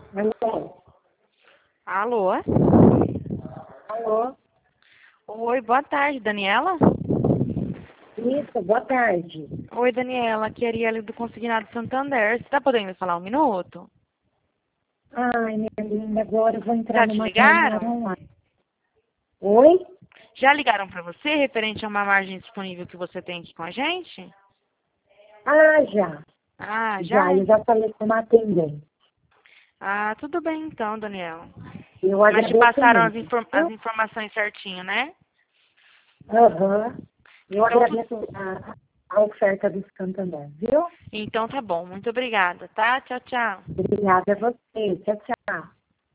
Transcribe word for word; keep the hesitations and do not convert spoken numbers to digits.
Alô? Alô? Alô? Oi, boa tarde, Daniela? Isso, boa tarde. Oi, Daniela, aqui é a Arielle do Consignado Santander. Você tá podendo me falar um minuto? Ai, minha linda, agora eu vou entrar Já te numa reunião ligaram? online. Oi? Já ligaram para você referente a uma margem disponível que você tem aqui com a gente? Ah, já. Ah, Já, já? eu já falei com uma atendente. Ah, tudo bem então, Daniela. Eu Mas te agradeço passaram as, muito, inform as viu? informações certinho, né? Aham. Eu Então, tu... agradeço a, a oferta do Santander, viu? então tá bom. Muito obrigada, tá? Tchau, tchau. Obrigada a você. Tchau, tchau.